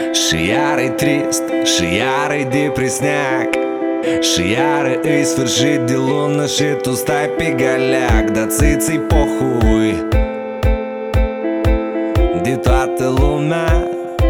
Și iară-i trist, și iară-i depresneac, și iară îi sfârșit de lună și tu stai pe galeac. Dar ți-i pohui de toată lumea,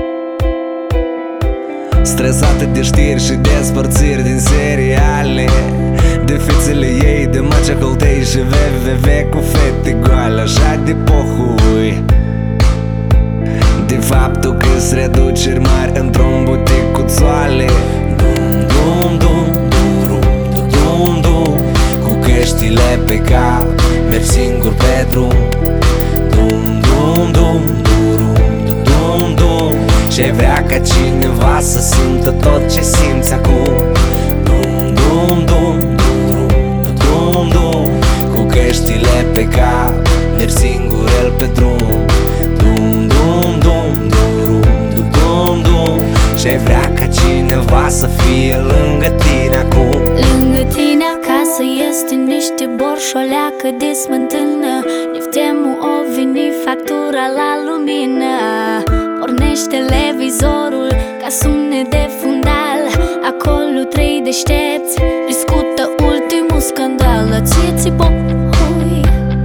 stresată de știri și despărțiri din seriale, de fițele ei, de Macea Holtei și www cu fete goale. Așa de pohui de faptul că-s reduceri mari într-un butic cu țoale. Dum, dum, dum, dum, dum, dum, cu căștile pe cap, mergi singur pe drum. Dum, dum, dum, dum, dum, dum, ce vrea ca cineva să simtă tot ce simți acum. Dum, dum, dum, dum, dum, dum, cu căștile pe cap, mergi singur el pe drum. Dum, dum, dum, dum, dum, dum, ce vrea ca cineva să fie lângă tine acum. Lângă tine acasă este niște borșoleacă de smântână. Neftemul o veni factura la lumină. Pornește televizorul ca sunet de fundal. Acolo trei deștepți discută ultimul scandal. Ție-ți pohui,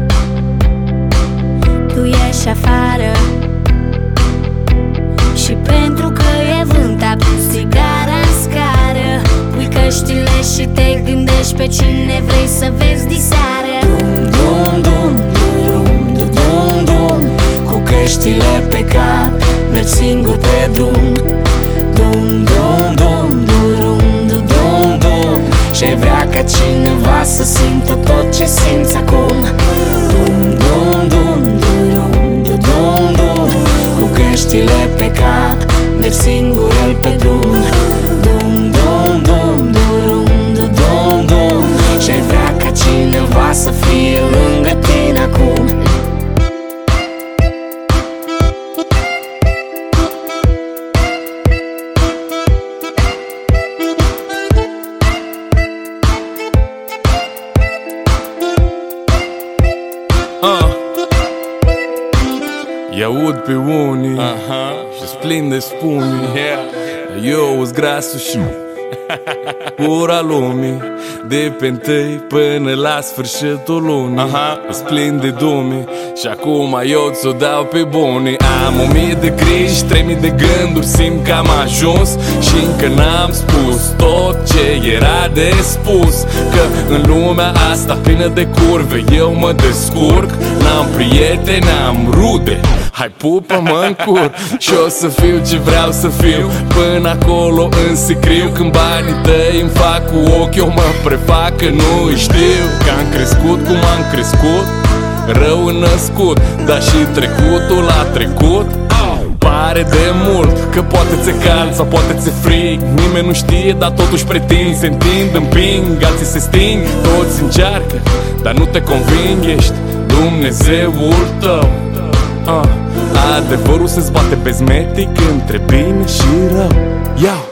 tu ieși afară și pentru că e vânt aprins țigara în scară, pui căștile și te gândești pe cine vrei să vezi diseară. Dum, dum, dum, dum, dum, dum, cu căștile pe cap, mergi singur pe drum. Dum, dum, dum, dum, dum, dum, dum, ce vrea ca cineva să simtă tot ce simți acum. Dum, dum, dum, dum, dum, dum, cu căștile pe cap, mergi singur el pe drum. Dum, dum, dum, dum, dum, dum, ce vrea ca cineva să fie lângă tine acum. I-aud pe unii și-s plin de spunii, eu îs grasul și pura lumii, de pe întâi până la sfârșitul lunii. Îs plin de dumii și acum eu ți-o dau pe bunii. Am 1000 de griji, 3000 de gânduri, simt că am ajuns și încă n-am spus tot ce era de spus. Că în lumea asta plină de curve eu mă descurc. N-am prieteni, am rude, hai pupă-mă în cur. Și o să fiu ce vreau să fiu, până acolo în sicriu. Când banii tăi îmi fac cu ochi, eu mă prefac că nu știu. Că am crescut cum am crescut, rău născut, dar și trecutul a trecut. Pare de mult că poate ți-e cald sau poate ți-e frig, nimeni nu știe, dar totuși pretind. Se întind, împing, alții se sting, toți încearcă, dar nu te conving, ești Dumnezeul tău. Adevărul se zbate bezmetic între bine și rău. Iau!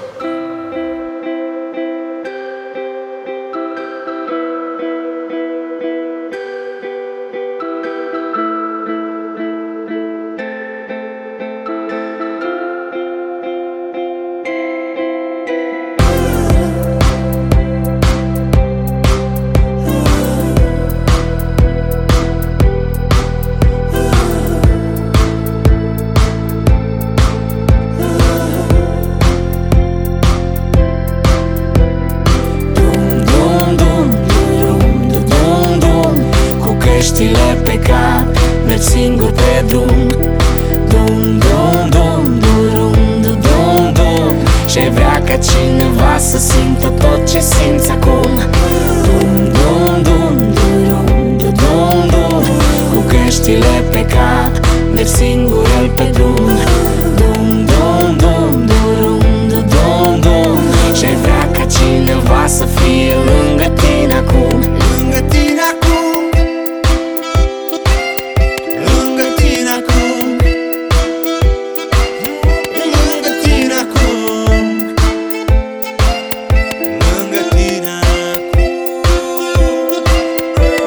Căștile pe cap, mergi singur pe drum. Dum, dum, dum, dum, dum, dum, dum, ce vrea ca cineva să simtă tot ce simți acum. Dum, dum, dum, dum, dum, dum, cu căștile pe cap, mergi singur el pe drum. Dum, dum, dum, dum, dum, dum, ce vrea ca cineva să fie lângă tine acum. Lângă tine acum.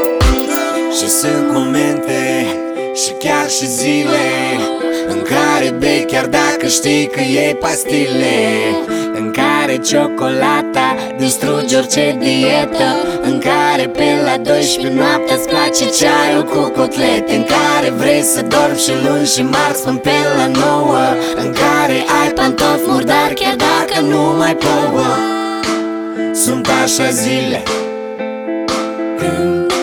Și sunt momente și chiar și zile în care bei chiar dacă știi că iei pastile, în care ciocolata distruge orice dietă, în care pe la 12 noaptea îți place ceaiul cu cotlete, în care vrei să dormi și luni și marți până pe la 9, în care ai pantofi murdari chiar dacă nu mai plouă. Sunt așa zile când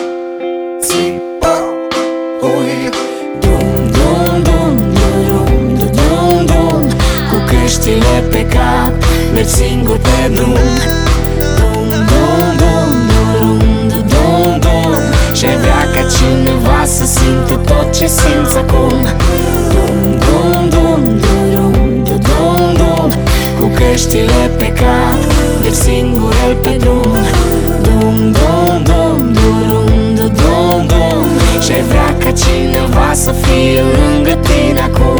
ui dum dum dum dum dum dum, cu căștile pe cap mergi singur pe drum. Dum dum dum dum dum dum, și-ai vrea ca cineva să simtă tot ce simți acum. Dum dum dum dum dum dum, cu căștile pe cap mergi singur pe drum. Dum dum dum dum dum dum, și-ai vrea ca cineva să fie lângă tine acum.